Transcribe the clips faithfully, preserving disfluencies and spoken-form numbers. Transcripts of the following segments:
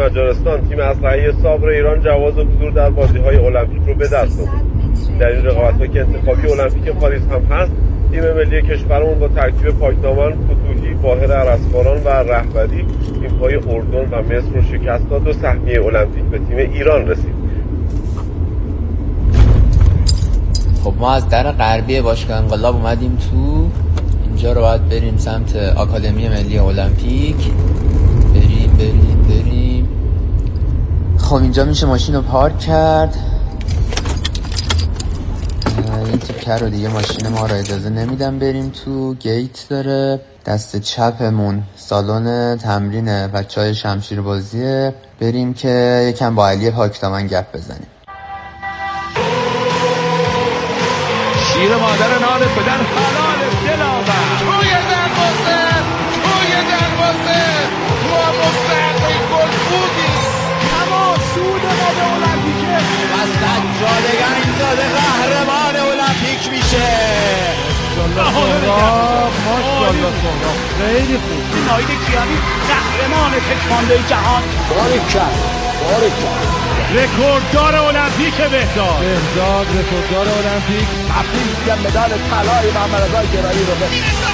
مجارستان تیم اسلحه‌ای صابر ایران جواز حضور در بازی‌های المپیک رو به دست آورد. در این رقابت‌ها که انتخابی المپیک پاریس هم هست، تیم ملی کشورمون با ترکیب پاکدامن، فتوحی، باهر عرضخواران و رهبری تیم‌های اردن و مصر رو شکست داد و سهمیه المپیک به تیم ایران رسید. خب ما از در غربی باشگاه انقلاب اومدیم تو، اینجا رو باید بریم سمت آکادمی ملی المپیک. بریم بریم بریم. خب اینجا میشه ماشین رو پارک کرد. این تیکه رو دیگه ماشین ما رو اجازه نمیدم بریم تو. گیت داره. دست چپمون سالن تمرین بچهای شمشیر بازیه. بریم که یکم با علی پاکدامن گپ بزنیم. شیر مادر نان پدر حلال دلاور توی دروازه توی دروازه تو هم مستحقی گل بودی. اما سود ما به المپیکه و سجاده گنجزاده قهرمان المپیک میشه. ماشاءالله ماشاءالله سهراب خیلی خوب. ناید کیانی قهرمان تکواندو جهان. باریکلا باریکلا. رکورددار المپیک بهداد بهداد رکورددار المپیک. تبریک میگم مدال طلای محمد رضا گرایی رو به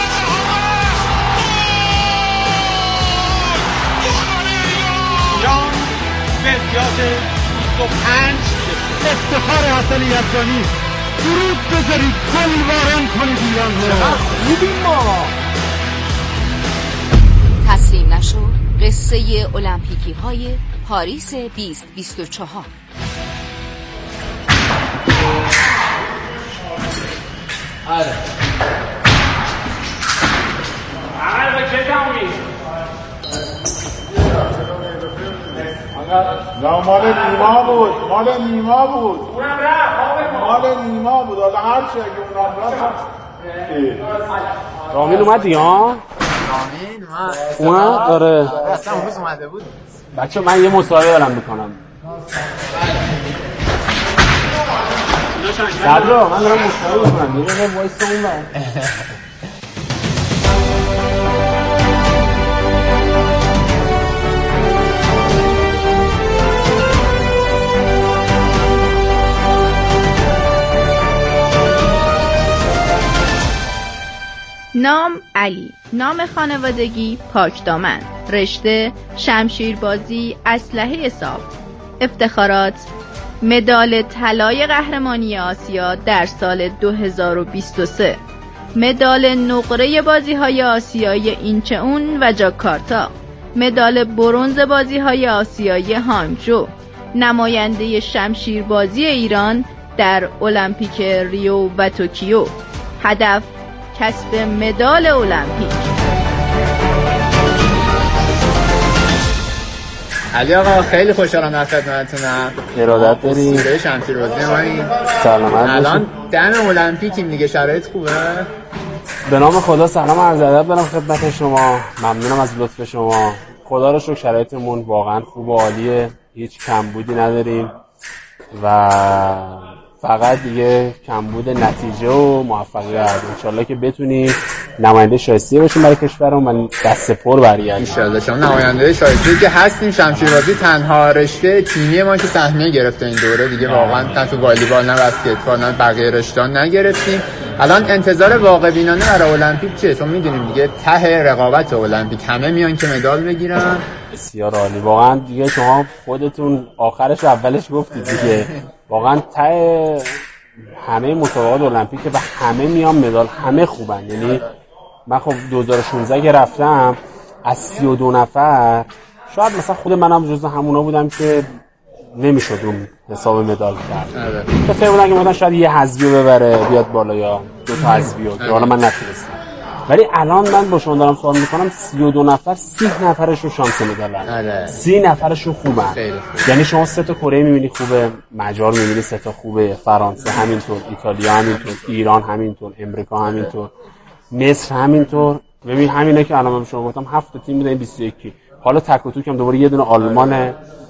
ایران به امتیاز بیست و پنج. افتخار حسن یزدانی. درود بذارید گل وارن کنید ایران رو. چقدر خوبیم ما. تسلیم نشو قصه المپیکی های پاریس بیست بیست و چهار. آره آره با چه تمومی؟ نه مال نیما بود مال نیما بود اونم رفت مال نیما بود حالا هر چی اگه اونم رفت. رامین اومد دیگه ها؟ رامین اومد؟ آره اصلا اون روز اومده بود. بچه من یه مصاحبه دارم میکنم. صدرا من دارم مصاحبه میکنم. یه دقیقه وایس اون بر. نام علی، نام خانوادگی پاکدامن، رشته شمشیربازی، اسلحه صاف، افتخارات مدال طلای قهرمانی آسیا در سال دو هزار و بیست و سه، مدال نقره بازی‌های آسیایی اینچئون و جاکارتا، مدال برنز بازی‌های آسیایی هانگجو، نماینده شمشیربازی ایران در المپیک ریو و توکیو، هدف کسب مدال المپیک. علی آقا خیلی خوشحالم در خدمتتونم. ارادت داریم. سیره شمشیربازی ما این سلامت الان دم المپیکیم دیگه، شرایط خوبه؟ به نام خدا سلام عرض ادب دارم خدمت شما. ممنونم از لطف شما. خدا رو شکر شرایطمون واقعا خوب و عالیه. هیچ کمبودی نداریم و فقط دیگه کمبود نتیجه و موفقیت. انشالله که بتونیم نماینده شایسته باشیم برای کشورمون و دست پر برگردیم. انشالله شما نماینده شایسته که هستیم. شمشیربازی تنها رشته تیمی ما که سهمیه گرفته این دوره دیگه، واقعا نه تو والیبال نه بسکتبال نه بقیه رشته‌ها نگرفتیم. الان انتظار واقع بینانه برای المپیک چیه؟ چون میدونیم دیگه ته رقابت المپیک همه میان که مدال بگیرن. بسیار عالی. واقعا دیگه شما خودتون آخرش اولش گفتید دیگه، واقعا ته همه مسابقات المپیک و همه میان مدال، همه خوبن. یعنی من خب دو هزار و شانزده که رفتم از سی و دو نفر شاید مثلا خود منم جزو همونا بودم که نمیشد اون حساب مدال کرد. بسیار بودن که مثلا شاید یه حذفی ببره بیاد بالا یا دو تا حذفی که حالا من نتونستم. ولی الان من با شما دارم سوال میکنم سی و دو نفر سی نفرشون شانس مدالن، سی نفرشون خوبن. یعنی شما سه تا کره میبینی خوبه، مجار میبینی سه تا خوبه، فرانسه همینطور، ایتالیا همینطور، ایران همینطور، امریکا همینطور، مصر همینطور. ببین همینا که الان من شما گفتم هفت تیم میدن بیست و یک. حالا تک و توک هم دوباره یه دونه آلمان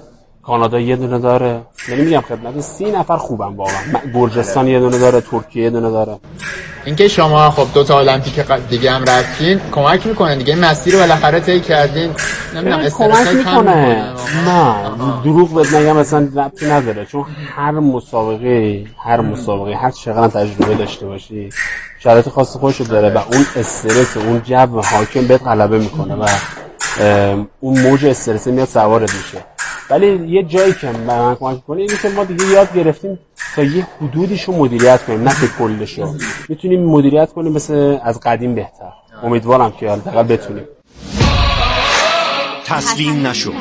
کانادا یه دونه داره، یعنی میگم خدمت سی نفر خوبن واقعا. گرجستان یه دونه داره، ترکیه یه دونه داره. اینکه شما خب دو تا المپیک دیگه هم رفتین کمک میکنه دیگه، این مسیر رو بالاخره طی کردین، نمیدونم استرس میکنه. نه دروغ بهت نگم اصلا ربطی نداره، چون هر مسابقه هر مسابقه هر چقدر تجربه داشته باشی شرایط خاص خودش داره و اون استرس اون جو حاکم بهت غلبه میکنه و اون موج استرس میاد سوارت میشه. ولی یه جایی که من کمک کنه اینه که ما دیگه یاد گرفتیم تا یه حدودیشو مدیریت کنیم، نه به کلشو. میتونیم مدیریت کنیم مثل از قدیم بهتر. امیدوارم که حداقل بتونیم. تسلیم نشو.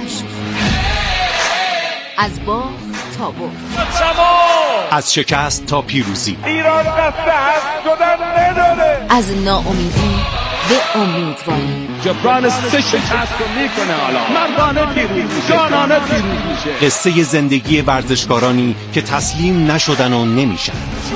از باخت تا برد، از شکست تا پیروزی، ایران دست هست شدن نداره. از ناامیدی به امیدواری. جبران سه شکست رو میکنه، حالا مردانه پیروز میشه، جانانه پیروز میشه. قصه زندگی ورزشکارانی که تسلیم نشدن و نمیشن.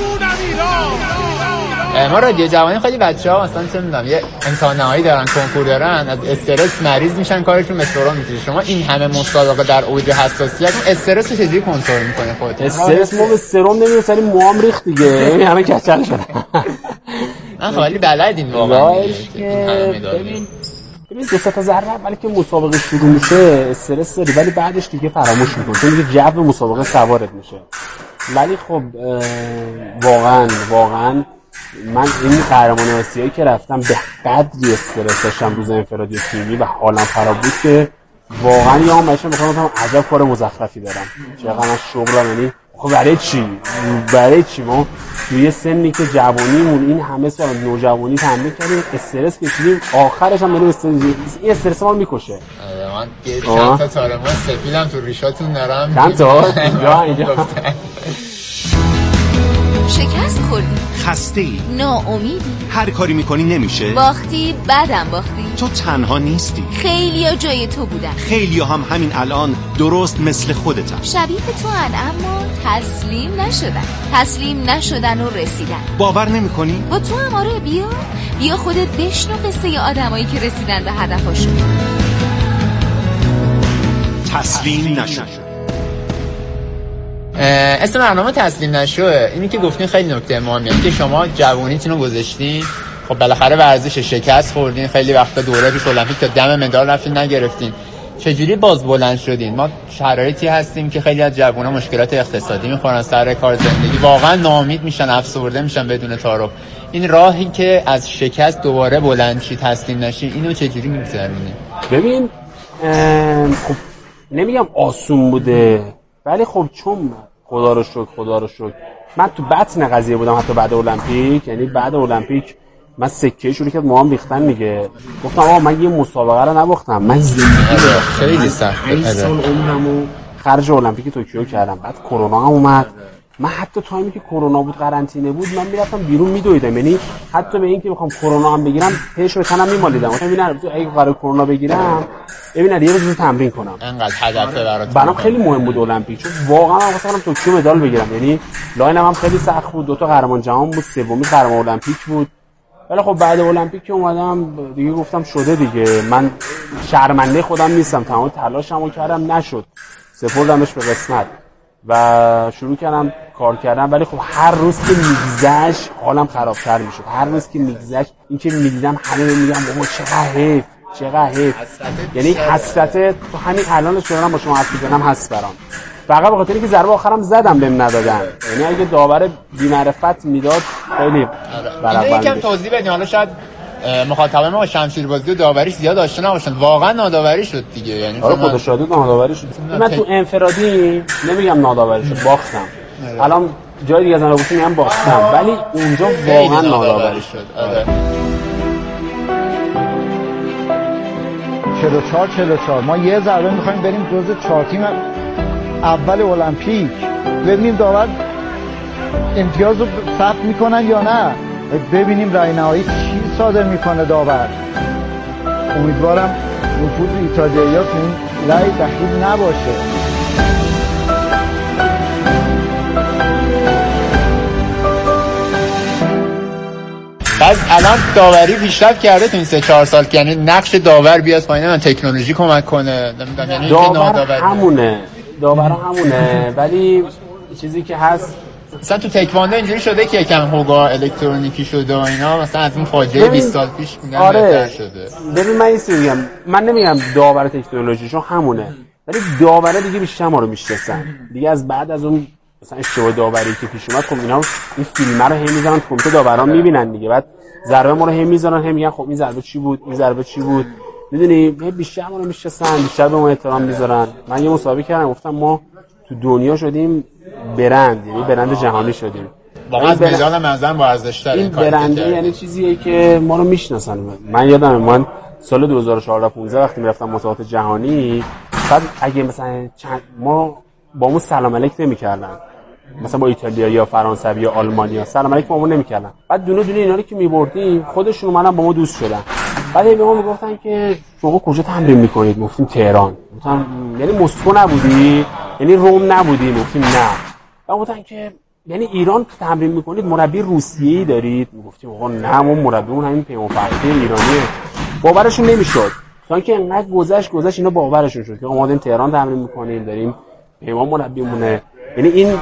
ما رادیو جوانی خیلی بچه‌ها مثلا چه می‌دونم یه امتحان نهایی دارن، کنکور دارن، از استرس مریض میشن، کارشون مستورا میشه. شما این همه مسابقه در اوج حساسیت، استرس رو چجوری کنترل می‌کنه خودت؟ استرس ما به سرم نمی‌رسه، موام ریخت دیگه، این همه کچل شده. من خیلی بلدین واقعا. ببین ببین دو تا ذره ولی که مسابقه شروع میشه استرس داری، ولی بعدش دیگه فراموش می‌کنی، چون دیگه جو مسابقه سوارت میشه. ولی خب واقعا واقعا من این قهرمانی آسیایی که رفتم به قدری استرس داشتم روز انفرادی تیمی و حالم خراب بود که واقعا یه هم بچه میخوام بگم عجب کار مزخرفی دارم، چقدر من شغلم. یعنی خب برای چی برای چی ما توی سنی که جوونیمون این همه سال نوجوانی تمرین کردیم استرس کشیدیم، آخرش هم بریم استرس این استرس ما رو میکشه. من چند تا تارما سفیدم تو ریشاتون دارم. چند تا اینجا اینجا شکست خوردی، خسته ای، ناامیدی، هر کاری میکنی نمیشه، باختی، بعدم باختی. تو تنها نیستی، خیلیا جای تو بودن، خیلیا هم همین الان درست مثل خودتن، شبیه تو هن اما تسلیم نشدن تسلیم نشدن و رسیدن. باور نمیکنی؟ با تو هم آره، بیا بیا خودت بشنو قصه آدمایی که رسیدن به هدفشون. تسلیم نشو. اسم برنامه تسلیم نشوه. اینی که گفتین خیلی نکته مهمیه که شما جوونیتون رو گذاشتین، خب بالاخره ورزش شکست خوردین، خیلی وقتا دوره پیش المپیک تا دم مدال رفتین نگرفتین، چجوری باز بلند شدین؟ ما شرایطی هستیم که خیلی از جوونا مشکلات اقتصادی میخورن، سر کار زندگی واقعا ناامید میشن، افسرده میشن بدون تعارف. این راهی که از شکست دوباره بلند شی، تسلیم نشی، اینو چجوری میگذرونی؟ ببین خب نمیگم آسون بوده، ولی خب چون خدا رو شکر خدا رو شکر من تو بطن قضیه بودم حتی بعد المپیک. یعنی بعد المپیک من سکه شروع کرد موام ریختن دیگه، گفتم آقا من یه مسابقه رو نباختم، من زندگی خیلی سخته. این سال عمرمو خرج المپیک توکیو کردم، بعد کرونا هم اومد. من حتی تایمی که کرونا بود قرنطینه بود من میرفتم بیرون میدویدم، یعنی حتی به این که بخوام کرونا هم بگیرم پیش به تنم میمالیدم، گفتم ببینم اگه قرار کرونا بگیرم ببینم یه روز تمرین کنم. انقدر هدفه برات. برام خیلی مهم بود المپیک، چون واقعا من واسه خودم توکیو مدال بگیرم. یعنی لاینم هم خیلی سخت بود، دو تا قهرمان جهان بود، سومی قهرمان المپیک بود. ولی خب بعد المپیک که اومدم دیگه گفتم شده دیگه، من شرمنده خودم نیستم، تمام تلاشمو کردم نشد، سپردمش به قسمت و شروع کردم کار کردن. ولی خب هر روز که میگذشت حالم خرابتر میشد، هر روز که میگذشت این که میدیدم همه میگم بابا چقدر حیف چقدر حیف. یعنی حسرت تو همین الانش دارم با شما حرف میزنم هست برام، فقط به خاطر اینکه ضربه آخرم زدم بهم ندادن. یعنی اگه داور بی معرفت میداد خیلی برابر. اینو یکم توضیح بدین، حالا شاید مخاطبای ما با شمشیربازی و داوریش زیاد آشنا نباشن، واقعا ناداوری شد دیگه. یعنی آره خدا شاهد ناداوری شد. من تو انفرادی نمیگم ناداوری شد، باختم. الان جای دیگه از اون گفتم میگم باختم، ولی اونجا واقعا ناداوری شد. آره چهل و چهار چهل و چهار ما یه ضربه می‌خوایم بریم جزو چهار تیم اول المپیک، ببینیم داور امتیاز رو ثبت میکنن یا نه، ببینیم رای نهایی چی صادر میکنه داور. امیدوارم نفوذ ایتالیایی‌ها تو این رای دخیل نباشه. بعد الان داوری پیشرفت کرده تو این سه چهار سال که یعنی نقش داور بیاد پایین، من تکنولوژی کمک کنه، نمیدونم یعنی داور همونه. داورا همونه، ولی چیزی که هست مثلا تو تکواندو اینجوری شده که یکم هوگا الکترونیکی شده و اینا، مثلا از اون فاجعه بیست سال پیش میگن آره. بهتر شده. ببین من اینو میگم، من نمیگم داور تکنولوژیشون همونه، ولی داورا دیگه بیشتر ما رو میشناسن دیگه. از بعد از اون مثلا اشتباه داوری که پیش اومد، خب اینا این فیلم رو هم میذارن تو کامپیوتر، داورا میبینن دیگه، بعد ضربه ما رو هم میذارن، هم میگن خب این ضربه چی بود، این ضربه چی بود، میدونی بیشتر ما رو میشناسن، بیشتر به ما احترام میذارن. من یه مسابقه کردم گفتم ما تو دنیا شدیم برند، یعنی برند جهانی شدیم. واقعا از مدال منظرم با ارزش‌تر این برنده یعنی چیزیه که ما رو میشناسن. من یادمه من سال دو هزار و چهارده پانزده وقتی میرفتم مسابقات جهانی، بعد اگه مثلا چند ما با اون سلام علیک نمی‌کردن، مثلا با ایتالیا یا فرانسوی یا آلمانیا سلام علیک با ما نمی‌کردن، بعد دونه دونه اینا رو که می‌بردیم خودشون اومدن با ما دوست شدن. بعد به ما میگفتن که شما کجا تمرین می‌کنید؟ گفتیم تهران. گفتم یعنی مسکو نبودی؟ یعنی روم نبودی؟ گفتیم نه. بعد گفتن که یعنی ایران تمرین می‌کنید مربی روسیه‌ای دارید؟ میگفتیم آقا نه، ما مربیمون همین پیمان فرخی ایرانیه. باورشون نمی‌شد. تا اینکه انقدر گذشت گذشت اینا باورشون شد که ما اومدیم تهران تمرین می‌کنیم، داریم پیمان مربیمونه. یعنی این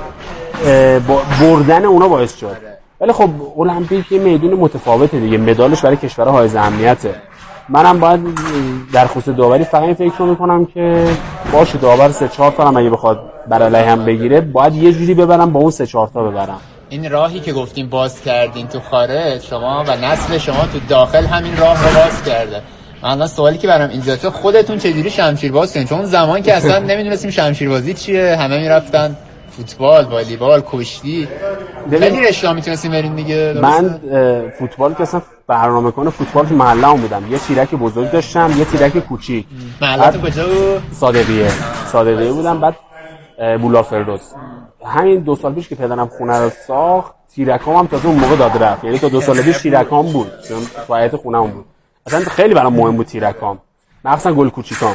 بردن اونا باعث شد. ولی خب المپیک یه میدون متفاوته دیگه، مدالش برای کشورها های اهمیته. منم باید در خصوص داوری فقط این فکر رو میکنم که باشه داور سه چهار تا هم اگه بخواد برای علیه هم بگیره، باید یه جوری ببرم با اون سه چهار تا ببرم. این راهی که گفتیم باز کردین تو خارج، شما و نسل شما تو داخل همین راه رو باز کرده. من سوالی که برام اینجا تو خودتون چجوری شمشیرباز کردین؟ چون زمان که اصلا نمیدونستیم شمشیربازی چیه، همه میرفتن فوتبال، والیبال، کشتی. خیلی رشته میتونستیم بریم دیگه. من فوتبال که اصلا برنامه کنه فوتبال تو محله‌ام بودم. یه تیرک بزرگ داشتم، یه تیرک کوچیک. محله‌ت کجا بود؟ صادقیه. صادقیه بودم. بعد بولا فردوس. همین دو سال پیش که پدرم خونه رو ساخت، تیرکام هم تازه اون موقع داد رفت. یعنی تا دو سال پیش تیرکام بود. چون تو حیاط خونه‌ام بود. اصلا خیلی برام مهم بود تیرکام. مخصوصا گل کوچیکام.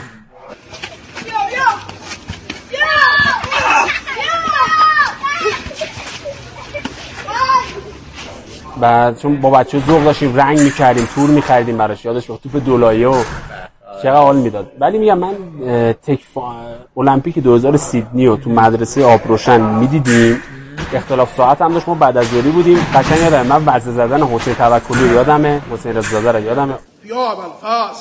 بعد چون با بچه ذوق داشتیم رنگ می‌کردیم، تور می‌خریدیم براش، یادش با توپ دولایه و چقدر حال میداد. ولی میگم من تکفا المپیک دو هزار سیدنی رو تو مدرسه آبروشن می‌دیدیم. اختلاف ساعت هم داشت، ما بعد از ظهری بودیم. قشنگ یادمه من وزنه زدن حسین توکلی یادمه، حسین رضازاده رو یادمه. یا ابوالفضل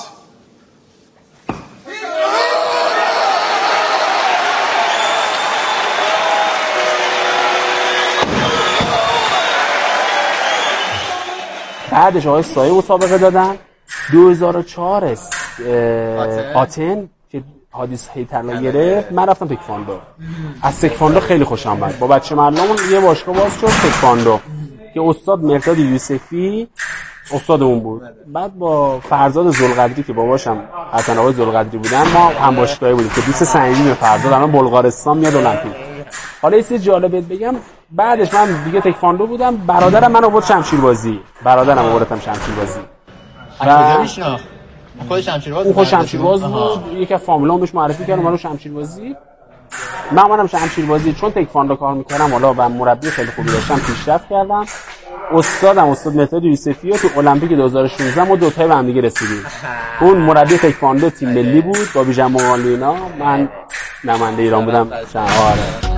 بعدش آقای سایه مسابقه دادن. دو هزار و چهار آتن که حادثه هیترلا گرفت، من رفتم تکواندو. از تکواندو خیلی خوشم اومد. با بچه مردمون یه باشگاه باز شد تکواندو که استاد مرداد یوسفی استادمون بود. بعد با فرزاد ذوالقدری که باباشم حسن آقای ذوالقدری بودن، ما هم باشگاهی بودیم که دوست صمیمی فرزاد الان بلغارستان میاد المپیک. حالا یه چیز جالبت بگم، بعدش من دیگه تکواندو بودم، برادرم من آورد شمشیربازی. برادرم آوردم شمشیربازی. کجا میشناخت؟ خود شمشیرباز بود. خود شمشیرباز بود. یکی از فامیلام بهش معرفی کرد منو شمشیربازی. من منم شمشیربازی چون تکواندو کار میکردم، حالا و مربی خیلی خوبی داشتم، پیشرفت کردم. استادم استاد مرداد یوسفی و تو المپیک دو هزار و شانزده ما دو تا به هم دیگه رسیدیم. اون مربی تکواندو تیم ملی بود با بیژن مقالینا، من نماینده ایران بودم. آره.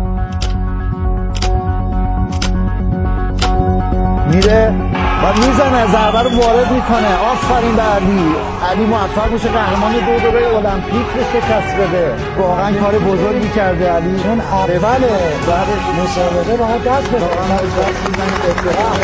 میره و میزنه، ضربه رو وارد میکنه. آفرین به علی. علی موفق میشه قهرمان دو دوره المپیک بشه، کسب بده. واقعا کار بزرگی کرده علی. چون اوله بعد مسابقه باید دست بده. واقعا دست میزنه افتخار.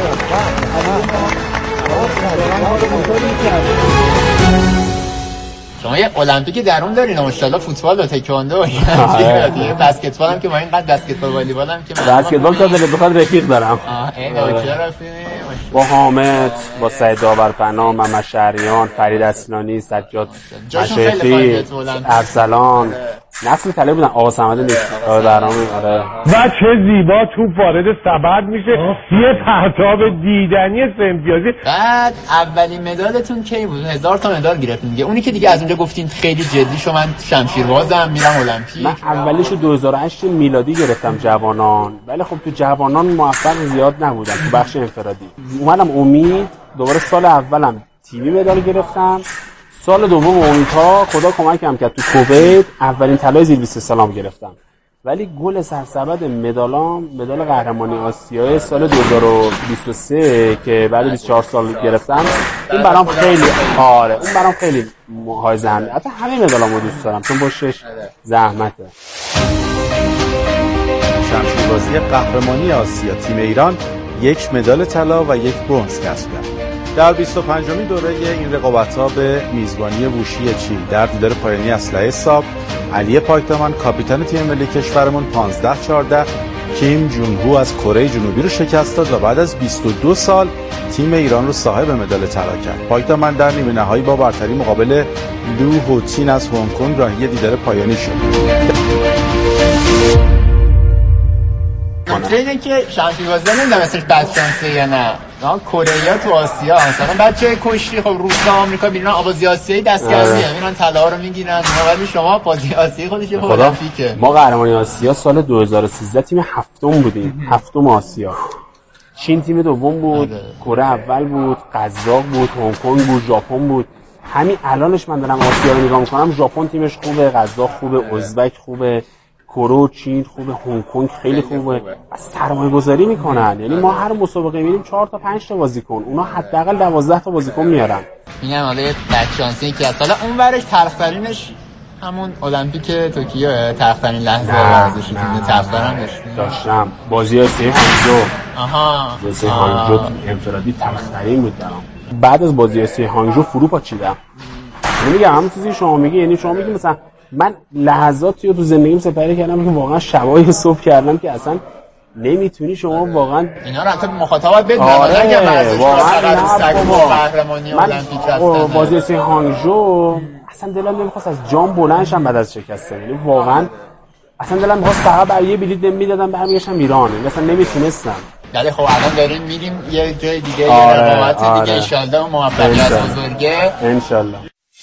واقعا کار بزرگی کرده. شما یه المپیک درون دارین، ماشاءالله فوتبال و تکواندو دیگه. بسکتبال هم که ما اینقدر بسکتبال والیبال هم که بسکتبال تا دل بخواد رفیق دارم. آه اینا کجا رفتین؟ با حامد، با سعید داورپنا، محمد شهریان، فرید اصلانی، سجاد مشایخی، ارسلان، نسل طلب بودن. آقا صمد نیست درام. آره. و چه زیبا توپ وارد سبد میشه، یه پرتاب دیدنی سمپیازی. بعد اولین مدالتون کی بود؟ هزار تا مدال گرفتین دیگه. اونی که دیگه از اونجا گفتین خیلی جدی شو من شمشیربازم میرم المپیک. من اولیشو دو هزار و هشت میلادی گرفتم جوانان، ولی خب تو جوانان موفق زیاد نبودم تو بخش انفرادی. اومدم امید دوباره سال اولم تیمی مدال گرفتم، سال دوم اونیتا خدا کمکم کرد تو کویت اولین طلای زیر بیست سالم گرفتم. ولی گل سرسبد مدالام مدال قهرمانی آسیای سال دو هزار و بیست و سه که بعد بیست و چهار سال گرفتم، این برام خیلی آره اون برام خیلی های زحمت. حتی همه مدالامو دوست دارم چون باشش زحمته. شمشیربازی قهرمانی آسیا تیم ایران یک مدال طلا و یک برنز کسب کرد. در بیست و پنجمین دوره این رقابت‌ها به میزبانی ووشی چین در دیدار پایانی اسلحه ساب، علی پاکدامن کاپیتان تیم ملی کشورمون پانزده چهارده کیم جون هو از کره جنوبی رو شکست داد و بعد از بیست و دو سال تیم ایران رو صاحب مدال طلا کرد. پاکدامن در نیمه نهایی با برتری مقابل لو هوتین از هنگ کنگ راهی دیدار پایانی شد. اینه که شمشیربازی نمیدونم اسمش بدشانسه یا نه. کره تو آسیا مثلا بچه کشتی خب روسا آمریکا میرن آبازی آسیایی دستگردی میرن طلا رو میگیرن. ولی شما بازی آسیایی خودش یه المپیکه. ما قهرمانی آسیا سال دو هزار و سیزده تیم هفتم بودیم، هفتم آسیا. چین تیم دوم بود، کره اول بود، قزاق بود، هنگ کنگ بود، ژاپن بود. همین الانش من دارم آسیا رو نگاه میکنم، ژاپن تیمش خوبه، قزاق خوبه، ازبک خوبه، کره و چین خوبه، هنگ کنگ خیلی خوبه. از سرمایه گذاری میکنن. یعنی ما هر مسابقه میریم چهار تا پنج تا بازیکن، اونا حداقل دوازده تا بازیکن میارن. میگم حالا یه بدشانسی که اصلا اون ورش تلخ‌ترینش همون المپیک توکیو تلخ‌ترین لحظه ورزشی تیم تلخ‌ترین داشتم. بازی آسیایی هانگجو. آها. بازی هانگجو انفرادی تلخ‌ترین بود برام. بعد از بازی آسیایی هانگجو فرو پاچیدم. میگم همون چیزی شما میگی، یعنی شما میگی مثلا من لحظاتی رو تو زندگیم سپری کردم که واقعا شبای صبح کردم که اصلا نمیتونی شما واقعا اینا رو حتی مخاطبت بدونم. آره اگه ورزش واقعا قهرمانی المپیک هستن. بازی سی هانگجو اصلا دلم نمیخواست از جام بلند شم بعد از شکستن. یعنی واقعا اصلا دلم میخواست فقط برای یه بلیت میدادم برمیگشتم ایران. مثلا نمیتونستم. ولی خب الان داریم میریم یه جای دیگه، یه رقابت آره. دیگه ان شاءالله موفقیت بزرگه ان شاءالله.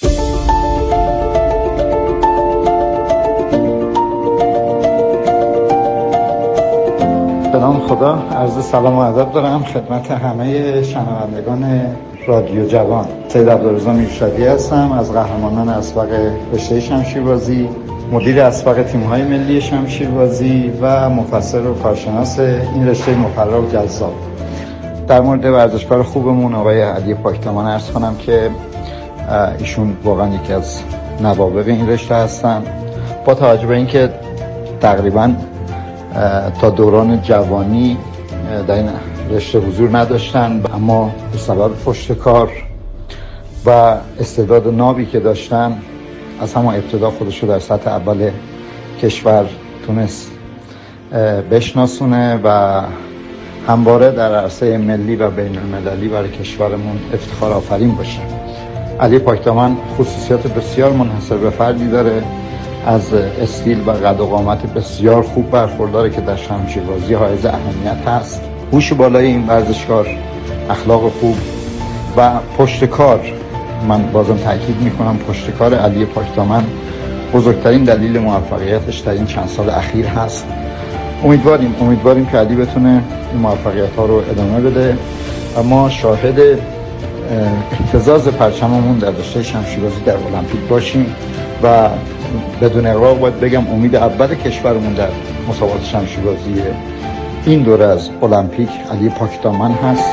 به نام خدا عرض سلام و ادب دارم خدمت همه شنوندگان رادیو جوان. سید عبدالرضا میرشادی هستم از قهرمانان اسبق رشته شمشیربازی، مدیر اسبق تیم‌های ملی شمشیربازی و مفسر و کارشناس این رشته مفرح و جذاب. در مورد ورزشکار خوبمون آقای علی پاکدامن عرض کنم که ایشون واقعا یکی از نوابغ این رشته هستن. با توجه به اینکه تقریباً تا دوران جوانی در این رشته حضور نداشتن، اما به سبب پشت کار و استعداد نابی که داشتن از همون ابتدا خودش رو در سطح اول کشور تونست بشناسونه و همواره در عرصه ملی و بین المللی برای کشورمون افتخار آفرین باشه. علی پاکدامن خصوصیات بسیار منحصر به فردی داره، از استیل و قد و قامت بسیار خوب برخورداره که در شمشیربازی حائز اهمیت هست. هوش بالای این ورزشکار، اخلاق خوب و پشت کار. من بازم تاکید میکنم پشت کار علی پاکدامن بزرگترین دلیل موفقیتش در این چند سال اخیر هست. امیدواریم امیدواریم که علی بتونه این موفقیت ها رو ادامه بده و ما شاهد اهتزاز پرچممون در رشته شمشیربازی در المپیک باشیم و بدون اغراق باید بگم امید اول کشورمون در مسابقات شمشیربازی این دوره از المپیک علی پاکدامن هست.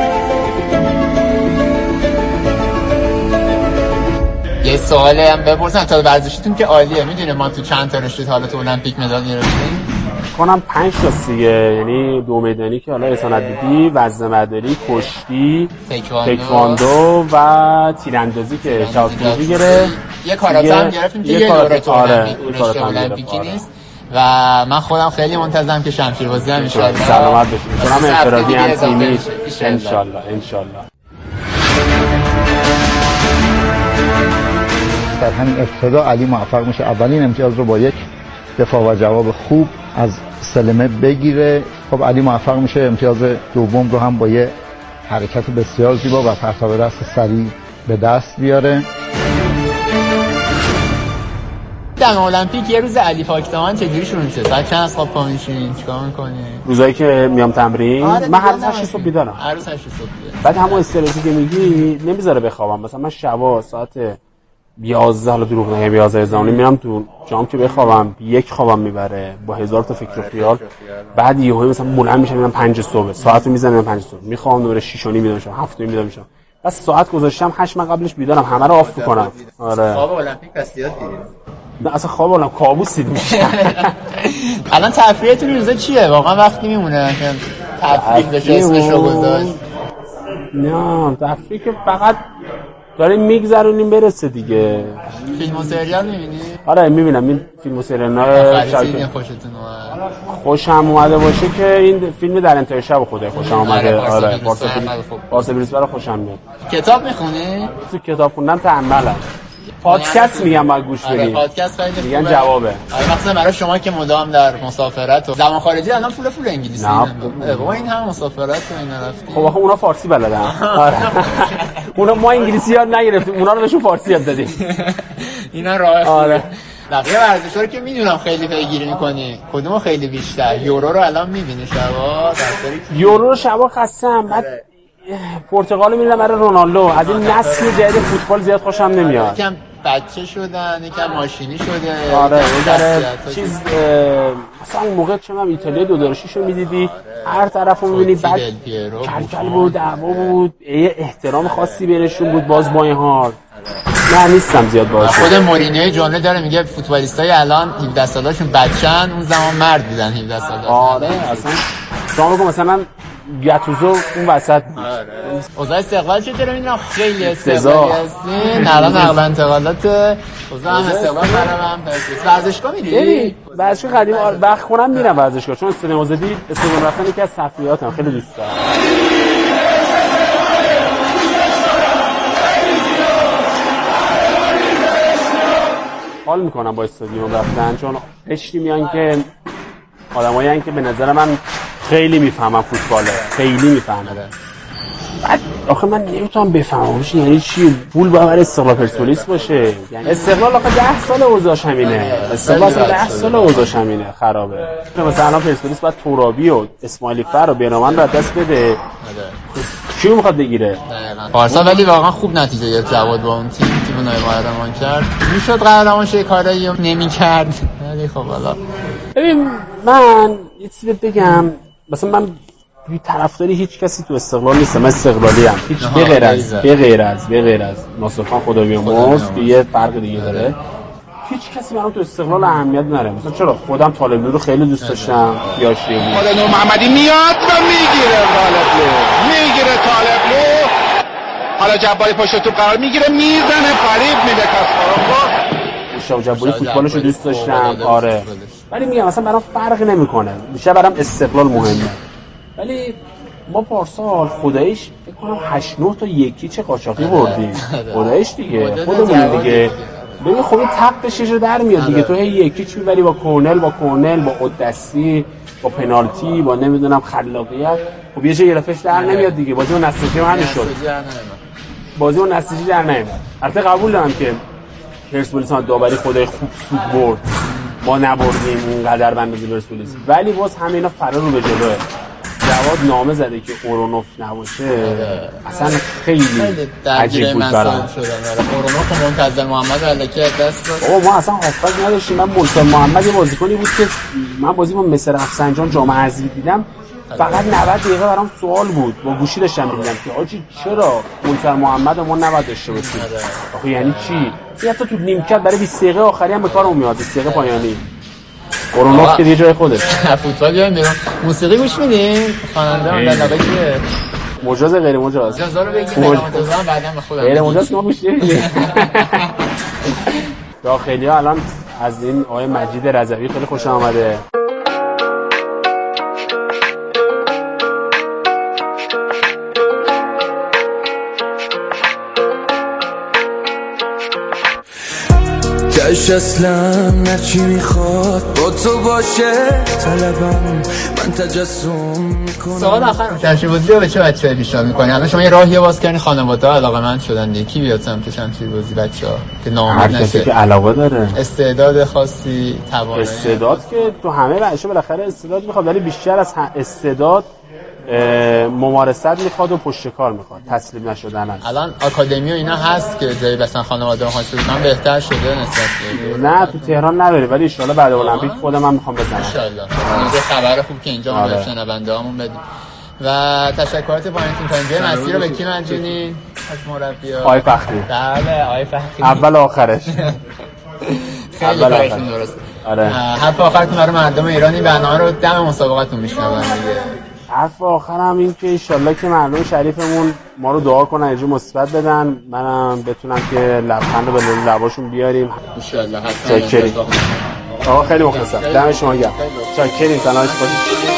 یه سوالی هم بپرسم تا ورزشیتون که عالیه، میدونه ما تو چند تا رشته حالا تو المپیک مدال گرفتیم؟ کنم پنج تا دیگه، یعنی دو میدانی که حالا رسانت دیدی، وزنه‌برداری، کشتی، تکواندو و تیراندازی که شاوت‌پوشی گرفت. یه کاراته هم گرفتیم که یه دوره تو المپیکی نیست و من خودم خیلی منتظرم که شمشیربازی هم ان شاءالله سلامت بشیم. کنم انفرادی هم تیمی ان شاءالله ان شاءالله. در همین ابتدا علی موفق میشه اولین امتیاز رو با یک دفاع و جواب خوب از سلمه بگیره. خب علی موفق میشه امتیاز دوم رو هم با یه حرکت بسیار زیبا و پرتاب دست سریع به دست بیاره. در المپیک یه روز علی پاکدامن چجوری شروع میشه؟ ساعت چند از خواب پا میشین؟ چیکار میکنی؟ روزایی که میام تمرین آره من هر روز هشت صبح بیدارم. هر روز هشت صبح. بعد همون استرسی که میگی نمیذاره بخوابم. مثلا من شبا ساعت یازده حالا دروغ نگم یازده زمانی میرم تو جام که بخوابم یک خوابم میبره با هزار تا فکر و خیال. بعد یهو مثلا بلند میشم میرم پنج صبح ساعتو میزنم پنج صبح میخوام دوباره شش و نیم بیدار میشم هفت و نیم بیدار میشم. بس ساعت گذاشتم هشت من قبلش بیدارم همه رو آف میکنم. آره خواب المپیک پس زیاد دیدیم. نه اصلا خواب المپیک کابوس دید میشه. الان تفریحتون روزا چیه واقعا وقتی میمونه که تفریح بشه اسمشو گذاشت؟ نه تفریح که فقط داریم میگذرونیم برسه دیگه. فیلم و سریال میبینی؟ آره میبینم این فیلم و سریال خریدین خوشتون اومد؟ خوشم اومده باشه که این فیلم در انتهای شب خدای خوشم اومده. آره پارسال برای خوشم میاد. کتاب میخونی؟ تو کتاب خوندن تأملم. پادکست میگم باید گوش بدید. آره پادکست خیلی خوبه. میگن جوابه. آره مثلا برای شما که مدام در مسافرت و زبان خارجی الان فول فول انگلیسی نه بابا این هم مسافرت و اینا رفتیم. خب آخه اونا فارسی بلدن. آره اونا ما انگلیسی یاد نگرفتیم اونا رو بهشون فارسی یاد دادیم. اینا راه آره بقیه ورزشا رو که میدونم خیلی پیگیری میکنی کدومو خیلی بیشتر؟ یورو رو الان میبینی شبا؟ یورو رو شبا خستم. بعد پرتغال میبینم برای رونالدو. از این نسل جدید فوتبال زیاد خوشم نمیاد. یکم بچه شدن یکم ماشینی شده. آره یه چیز مثلا اون موقع چه من ایتالیا دو هزار و شش رو میدیدی هر طرفو میبینی بعد کلکل بود دعوا بود یه احترام خاصی بینشون بود. باز با این حال نه نیستم زیاد باشه. خود مورینیو جمله داره میگه فوتبالیستای الان هفده سالاشون بچه‌ن اون زمان مرد بودن هفده ساله. آره اصلا شما بگم مثلا گاتوزو اون وسط بود. آره اوضاع استقلال چطوره میدونم خیلی استقلالی هستین الان نقل انتقالات اوضاع هم استقلال برام ورزشگاه میری؟ ورزشگاه قدیم وقت خونم میرم ورزشگاه چون استادیوم آزادی استقلال رفتن یکی از تفریحاتم خیلی دوست دارم. حال میکنم با استادیوم رفتن چون قشری میان که آدمایی هستن که به نظر من خیلی میفهمم فوتباله خیلی میفهمم. بعد آخه من نمیتونم بفهمم یعنی چی پول باید استقلال پرسپولیس باشه. یعنی استقلال آخه ده سال اوضاعش همینه. استقلال ده سال اوضاعش همینه خرابه. مثلا الان پرسپولیس باید ترابی و اسماعیلی فر و بینامن رو دست بده. کی میخواد بگیره؟ پارسال ولی واقعا خوب نتیجه گرفت جواد با اون تیم تیم نای قهرمان کرد. میشد قهرمان شه کارایی نمی‌کرد. ولی خب والا ببین من یه چیزی بگم مثلا من بی طرفداری هیچ کسی تو استقلال نیستم. من استقلالی ام هیچ به غیر از به غیر از به غیر از ناصرخان خدا بیامرز که یه فرق دیگه داره. هیچ کسی برام تو استقلال اهمیت نداره. مثلا چرا خودم طالبلو رو خیلی دوست داشتم. یاشی بود. نور محمدی میاد و میگیره طالبلو. میگیره طالبلو. حالا جباری پشت توپ قرار میگیره میزنه قریب میده کاسپارو. شاو جباری فوتبالشو دوست داشتم. آره. ولی میگم مثلا برام فرق نمیکنه. بیشتر برام استقلال مهمه. ولی ما پارسال خداییش فکر کنم هشت نه تا یکی چه قاچاقی بردیم. خداییش دیگه خودمون دیگه ببین خب این تقش رو در میاد دیگه. تو هی یکی چی میبری با کورنل با کورنل با قدسی با پنالتی با نمیدونم خلاقیت. خب یه جای گرفتش در نمیاد دیگه. بازی اون نسیجی هم همین شد. بازی اون نسیجی در نمیاد. البته قبول دارم که پرسپولیس داوری خدای خوب سود برد. ما نبردیم اینقدر بندازی پرسپولیس. ولی باز همینا فرار رو به جلوه. جواد نامه زده که اورونوف نباشه اصلا خیلی عجیب بود برام. اورونوف منتظر محمد الکی دست داد. اوه ما اصلا هافبک نداشتیم. من منتظر محمد یه بازیکنی بود که من بازی با مصر رفسنجان جام حذفی دیدم فقط نود دقیقه برام سوال بود. با گوشی داشتم می‌دیدم که آجی چرا منتظر محمد ما نباید داشته باشیم. آخه یعنی چی؟ حتی تو نیمکت برای بیست دقیقه آخری هم به کارمون میاد. بیست دقیقه پایانی اورونوف که دیگه جای خودش. فوتبال بیایم بیرون. موسیقی گوش میدین؟ خواننده اون علاقه کیه؟ مجاز غیر مجاز. مجاز رو بگید مجاز بعداً به خودم. غیر مجاز که ما گوش نمیدیم. داخلی‌ها الان از این آقای مجید رضوی خیلی خوشم اومده. کاش اصلا نچی میخواد با تو باشه طلبم من تجسم میکنم. سوال آخر شمشیربازی رو به چه بچه‌ای پیشنهاد می‌کنی؟ الان شما یه راهی باز کردین خانواده‌ها علاقه‌مند شدن دیگه. کی بیاد سمت شمشیربازی بچه‌ها که ناامید نشه؟ هر کسی که علاقه داره. استعداد خاصی توانایی. استعداد که تو همه بچه‌ها بالاخره استعداد میخواد ولی بیشتر از استعداد ممارست میخواد و پشت کار میخواد، تسلیم نشدن هست. الان آکادمی و اینا هست که جایی مثلا خانواده بخوان شروع کنن بهتر شده نسبت به نه تو تهران نداری، ولی ان شاءالله بعد المپیک خود من میخوام بزنم ان شاءالله. اینجا خبر خوب که اینجا ما به شنونده‌هامون بدیم. و تشکرات پایین تیم تا اینجا مسیر رو به کی منجونین از مربی‌ها؟ آقای فخری. بله آقای فخری. اول آخرش. خیلی کارتون درست. آره. حرف آخرتون برای مردم ایرانی برنامه رو دم مسابقتون میشنون دیگه. حرف آخرم این که ان شاءالله که مردم شریفمون ما رو دعا کنن، اینجا مثبت بدن، منم بتونم که لبخند رو به لباشون بیاریم ان شاءالله. چاکریم. آقا خیلی مخلصم. دم شما گرم. چاکریم. سلامت باشید.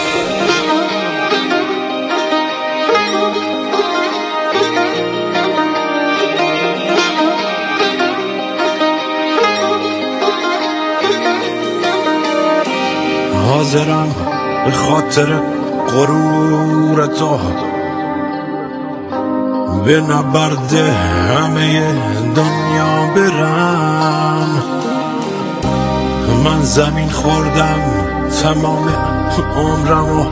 حاضرم به خاطر غرور تو به نبرد همه دنیا برم. من زمین خوردم تمام عمرمو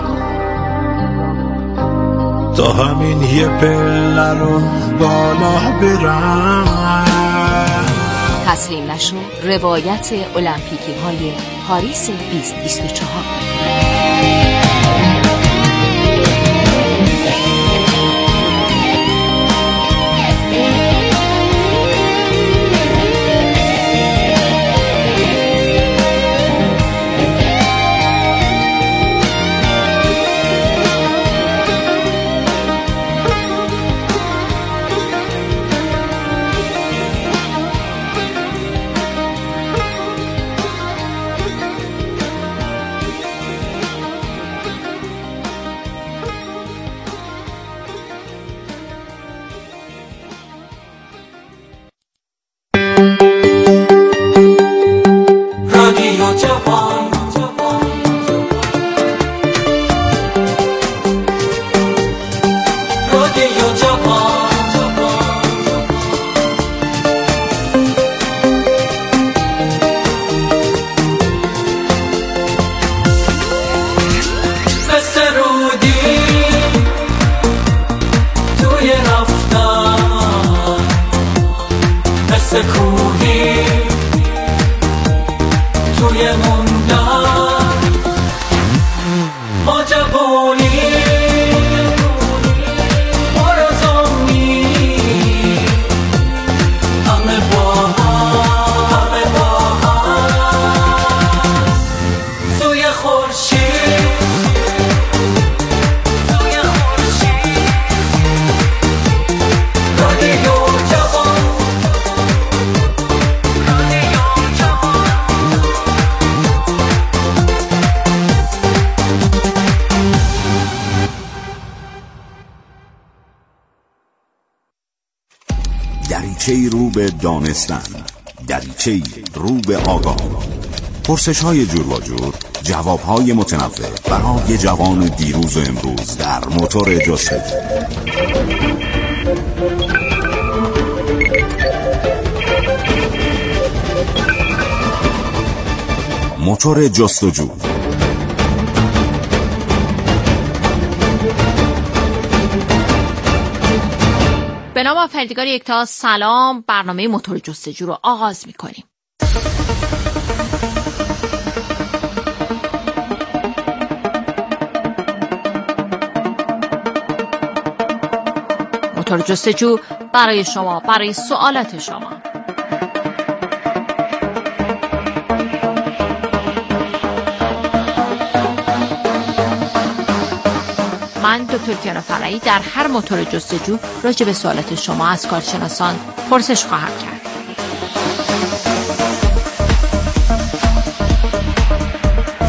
تا همین یه پله رو بالا برم. تسلیم نشو روایت المپیکی های پاریس بیست بیست و چهار. دریچه‌ای رو به دانستن، دریچه‌ای رو به آگاهی، پرسش‌های جور و جور، جواب‌های متنوع برای جوان دیروز و امروز در موتور جستجو. موتور جستجو. به نام آفریدگار یکتا سلام، برنامه موتور جستجو رو آغاز می‌کنیم. موتور جستجو برای شما، برای سوالات شما. من دکتر کیانا فرعی در هر موتور جستجو راجع به سوالات شما از کارشناسان پرسش خواهم کرد.